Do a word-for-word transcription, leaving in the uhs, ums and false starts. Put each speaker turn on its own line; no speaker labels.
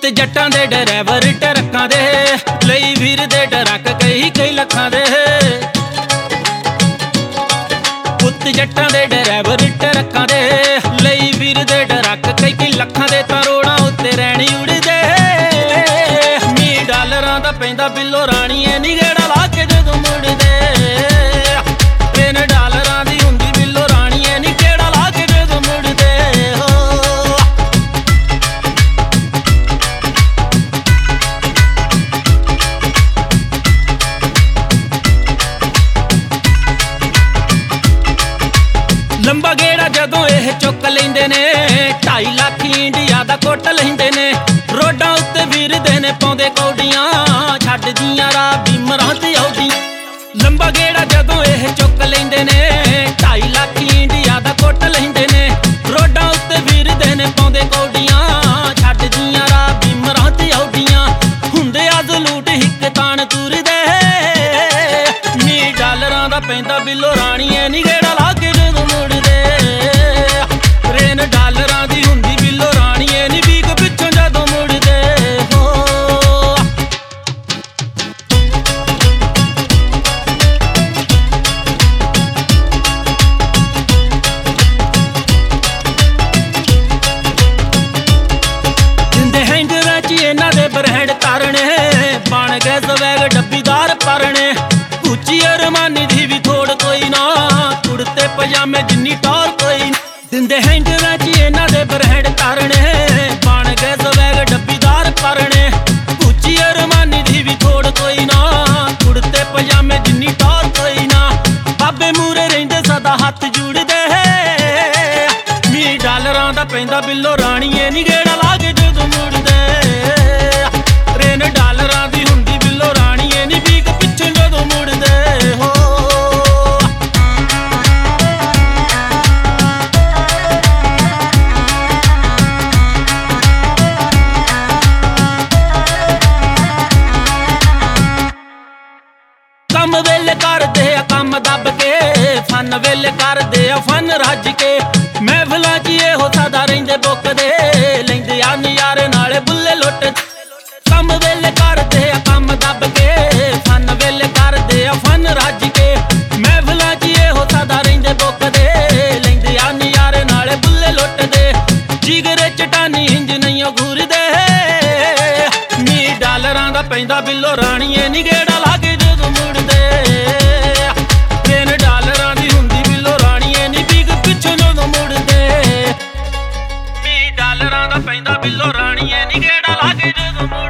ਪੁੱਤ ਜੱਟਾਂ ਦੇ ਡਰਾਈਵਰ ਟਰੱਕਾਂ ਦੇ ਲਈ ਵੀਰ ਦੇ ਟਰੱਕ ਕਈ ਕਈ ਲੱਖਾਂ ਦੇ। ਪੁੱਤ ਜੱਟਾਂ ਦੇ ਡਰਾਈਵਰ ਟਰੱਕਾਂ ਦੇ ਲਈ ਵੀਰ ਦੇ ਟਰੱਕ ਕਈ ਕਈ ਲੱਖਾਂ ਦੇ। ਤਾਂ ਰੋਡਾਂ ਉੱਤੇ ਰਹਿਣੀ ਉੜਦੇ ਮੀਂਹ ਡਾਲਰਾਂ ਦਾ ਪੈਂਦਾ ਬਿੱਲੋ ਰਾਣੀਏ ਨੀ ਗੇੜਾ ਲਾ ਕੇ ਜਦੋਂ ਮੁੜਦੇ। ਟ੍ਰੇਨ ਡਾਲਰਾਂ ਦੀ ਹੁੰਦੀ ਬਿੱਲੋ ਰਾਣੀਏ ਨੀ ਗੇੜਾ ਲਾ ਕੇ ਜਦੋਂ ਮੁੜਦੇ। ਲੰਬਾ ਗੇੜਾ ਜਦੋਂ ਇਹ ਚੁੱਕ ਲੈਂਦੇ ਨੇ ਢਾਈ ਲੱਖ ਇੰਡੀਆ ਦਾ ਕੁੱਟ ਲੈਂਦੇ ਨੇ। ਰੋਡਾਂ ਉੱਤੇ ਵੀਰਦੇ ਨੇ ਪਾਉਂਦੇ ਕੌਡੀਆਂ ਛੱਡਦੀਆਂ ਰਾਹ ਬੀਮਰਾਂ ਤੇ ਆਉਦੀਆਂ। ਲੰਬਾ ਗੇੜਾ ਜਦੋਂ ਇਹ ਚੁੱਕ ਲੈਂਦੇ ਨੇ ਢਾਈ ਲੱਖ ਇੰਡੀਆ ਦਾ ਕੁੱਟ ਲੈਂਦੇ ਨੇ। ਰੋਡਾਂ ਉੱਤੇ ਵੀਰਦੇ ਨੇ ਪਾਉਂਦੇ ਕੌਡੀਆਂ ਛੱਡਦੀਆਂ ਰਾਹ ਬੀਮਰਾਂ ਤੇ ਆਉਦੀਆਂ। ਹੁੰਦੇ ਅੱਜ ਲੂਟ ਹਿੱਕ ਤਾਣ ਤੁਰਦੇ ਮੀਂਹ ਡਾਲਰਾਂ ਦਾ ਪੈਂਦਾ ਬਿੱਲੋ ਰਾਣੀਏ ਨੀ ਗੇੜਾ ਲਾ ਕੇ ਜਦੋਂ ਮੁੜਦੇ। ਟ੍ਰੇਨ ਡਾਲਰਾਂ ਦੀ ਹੁੰਦੀ ਬਿੱਲੋ ਰਾਣੀਏ ਨੀ ਵੀਕ ਪਿੱਛੋਂ ਜਦੋਂ ਮੁੜਦੇ। ਹੋ ਦਿੰਦੇ ਹੈਂਗਰਾਂ 'ਚ ਇਹਨਾਂ ਦੇ ਬਰਹਿਡ ਤਾਰਨੇ ਬਣ ਗਏ ਸਵੈਗ ਡੱਬੀਦਾਰ ਪਰਨੇ। ਉੱਚੀ ਅਰਮਾਨੀ ਦੀ ਵੀ ਥੋੜ ਕੋਈ ਨਾ ਕੁੜਤੇ ਪਜਾਮੇ ਜਿੰਨੀ ਟੌਰ ਕੋਈ ਨਾ। ਦਿੰਦੇ ਹੈਂਗਰਾਂ 'ਚ ਇਹਨਾਂ ਦੇ ਬਰਹਿਡ ਤਾਰਨੇ ਬਣ ਗਏ ਸਵੈਗ ਡੱਬੀਦਾਰ ਪਰਨੇ। ਉੱਚੀ ਅਰਮਾਨੀ ਦੀ ਵੀ ਥੋੜ ਕੋਈ ਨਾ ਕੁੜਤੇ ਪਜਾਮੇ ਜਿੰਨੀ ਟੌਰ ਕੋਈ ਨਾ। ਬਾਬੇ ਮੂਰੇ ਰਹਿੰਦੇ ਸਦਾ ਹੱਥ ਜੁੜਦੇ ਮੀਂਹ ਡਾਲਰਾਂ ਦਾ ਪੈਂਦਾ ਬਿੱਲੋ ਰਾਣੀਏ ਨੀ ਗੇੜਾ ਲਾ ਕੇ ਜਦੋਂ ਮੁੜਦੇ। ਟ੍ਰੇਨ ਡਾਲਰਾਂ ਦੀ ਹੁੰਦੀ ਬਿੱਲੋ ਰਾਣੀਏ ਨੀ ਵੀਕ ਪਿੱਛੋਂ ਜਦੋਂ ਮੁੜਦੇ। ਹੋ ਕੰਮ ਵੇਲੇ ਕਰਦੇ ਆ ਕੰਮ ਦੱਬ ਕੇ ਫਨ ਵੇਲੇ ਕਰਦੇ ਆ ਫਨ ਰੱਜ ਕੇ। ਮਹਿਫਲਾਂ 'ਚ ਇਹੋ ਸਦਾ ਰਹਿੰਦੇ ਬੁੱਕਦੇ ਲੈਂਦੇ ਆ ਨਜ਼ਾਰੇ ਨਾਲੇ ਬੁੱਲੇ ਲੁੱਟ। ਕੰਮ ਵੇਲੇ ਕਰਦੇ ਆ ਕੰਮ ਦੱਬ ਕੇ ਫਨ ਵੇਲੇ ਕਰਦੇ ਆ ਫਨ ਰੱਜ ਕੇ। ਮਹਿਫਲਾਂ 'ਚ ਇਹੋ ਸਦਾ ਰਹਿੰਦੇ ਬੁੱਕਦੇ ਲੈਂਦੇ ਆ ਨਜ਼ਾਰੇ ਨਾਲੇ ਬੁੱਲੇ ਲੁੱਟਦੇ। ਜਿਗਰੇ ਚਟਾਨੀ ਇੰਜ ਨਹੀਂ ਘੁਰਦੇ ਮੀਂਹ ਡਾਲਰਾਂ ਦਾ ਪੈਂਦਾ ਬਿੱਲੋ ਰਾਣੀਏ ਨੀ ਗੇੜਾ ਲਾ ਕੇ ਜਦੋਂ ਮੁੜਦੇ। ਟ੍ਰੇਨ ਡਾਲਰਾਂ ਦੀ ਹੁੰਦੀ ਬਿੱਲੋ ਰਾਣੀਏ ਨੀ ਵੀਕ ਪਿੱਛੋਂ ਜਦੋਂ ਮੁੜਦੇ। ਮੀਂਹ ਡਾਲਰਾਂ ਦਾ ਪੈਂਦਾ ਬਿੱਲੋ ਰਾਣੀਏ ਨੀ ਗੇੜਾ ਲਾ ਕੇ ਜਦੋਂ